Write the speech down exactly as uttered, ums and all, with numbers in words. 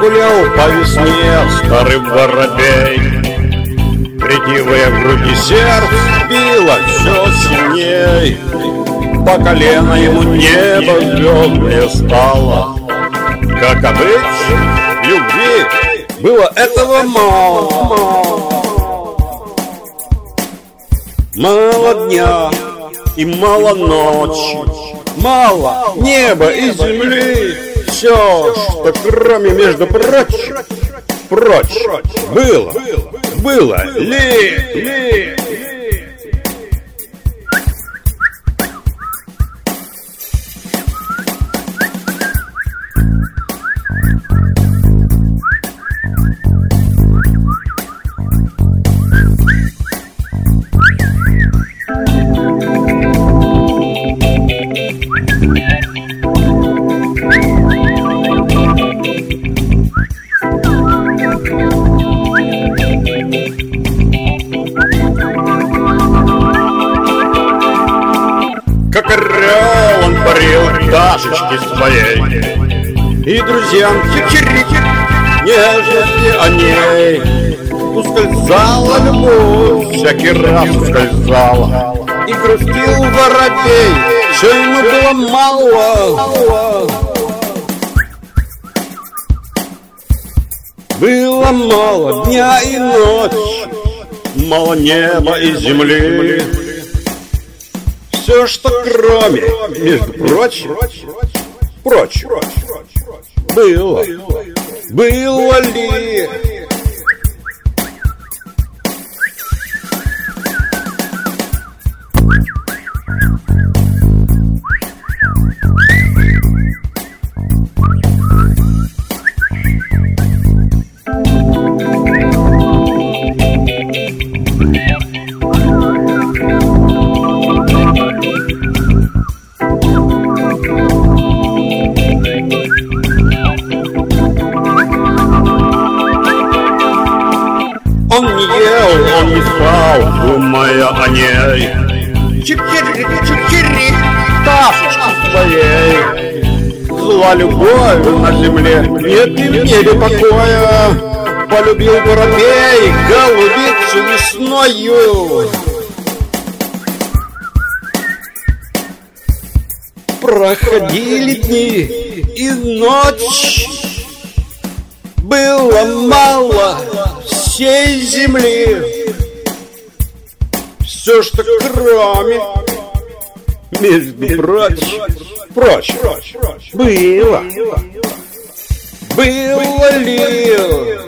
гулял по весне старый воробей. Ретивое в груди сердце било все сильней. По колено ему небо звездное стало. Как обычно, любви было этого мало. Мало дня и мало ночи, мало неба и земли. Все, что кроме, между прочим, прочь было, было ли, ли. Как орел он парил в пташечке своей, и друзьям чик-чирик нежности о ней. Ускользала любовь, всякий раз ускользала, и грустил воробей, все ему было мало. Было мало дня и ночи, мало неба и земли. Все, что кроме, между прочим, прочим, было, было ли. Он не ел, он не спал, думая о ней. Чик-чирик, чик-чирик, пташечки своей. Зла любовь на земле, нет и в небе покоя. Полюбил воробей голубицу весною. Проходили дни и ночи, было мало всей земли. Все, что кроме, между прочим, прочим, было, было ли.